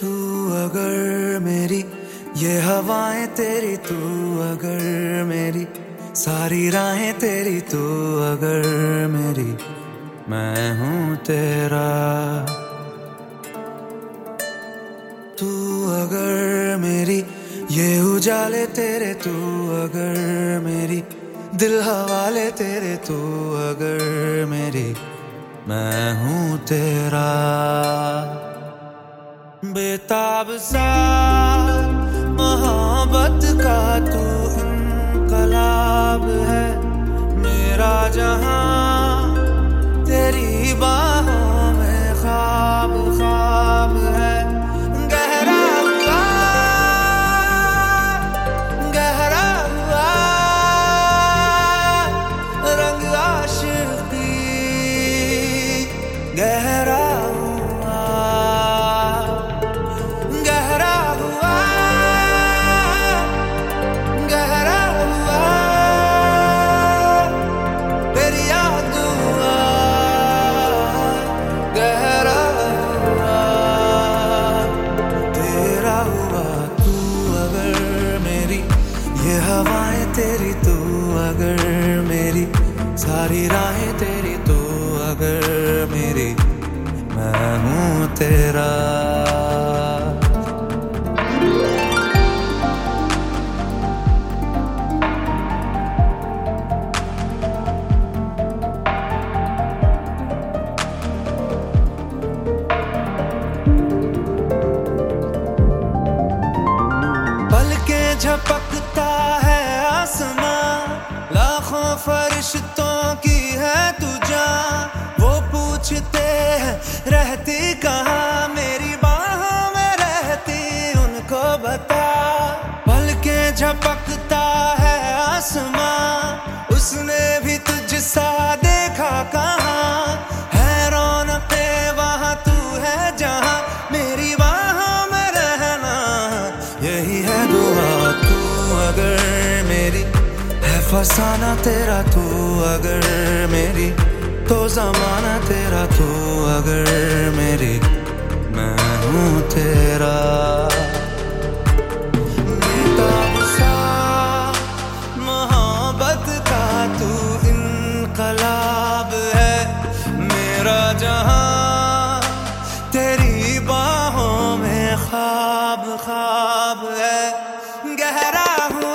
तू अगर मेरी ये हवाएं तेरी, तू अगर मेरी सारी राहें तेरी, तू अगर मेरी मैं हूँ तेरा। तू अगर मेरी ये उजाले तेरे, तू अगर मेरी दिल हवाले तेरे, तू अगर मेरी मैं हूँ तेरा। बेताब सा मोहब्बत का तू इनकलाब है, मेरा जहां तेरी बाहों में ख्वाब ख्वाब है। गहरा हुआ रंग आशिकी, गहरा तेरी, तू अगर मेरी सारी राहें तेरी, तू अगर मेरी मैं हूँ तेरा। पलके झपकता है लाखों फरिश्तों की है तू जान, वो पूछते हैं रहती कहाँ, मेरी बाहों में रहती उनको बता। पलके झपकता है आसमां, उसने भी तुझसा देखा कहाँ, है रौनके वहाँ तू है जहाँ, मेरी बाहों में रहना यही है दुआ। तू अगर मेरी फसाना तेरा, तू अगर मेरी तो जमाना तेरा, तू अगर मेरी मैं हूँ तेरा। बेताब सा मोहब्बत का तू इनकलाब है, मेरा जहां तेरी बाहों में ख्वाब ख्वाब है। गहरा हुआ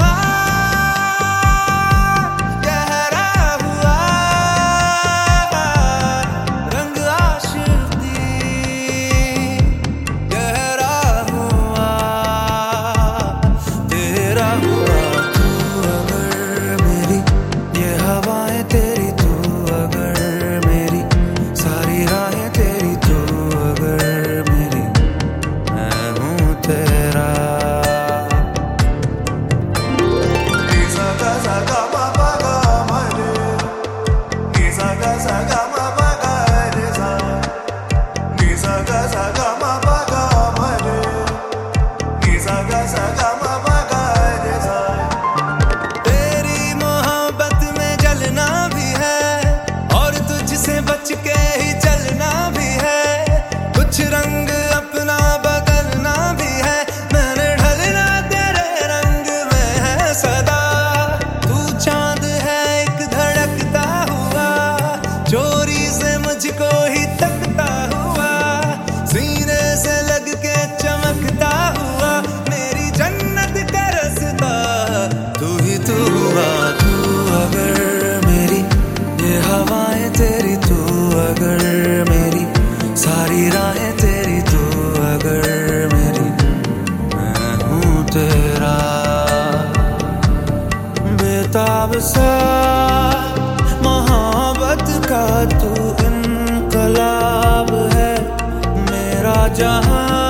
मुझको ही तकता हुआ, सीने से लग के चमकता हुआ, मेरी जन्नत का रास्ता तू ही तू हुआ। तू अगर मेरी ये हवाएं तेरी, तू अगर मेरी सारी राहें तेरी, तू अगर मेरी मैं हूँ तेरा। बेताब सा मोहब्बत का तू इनकलाब है, मेरा जहां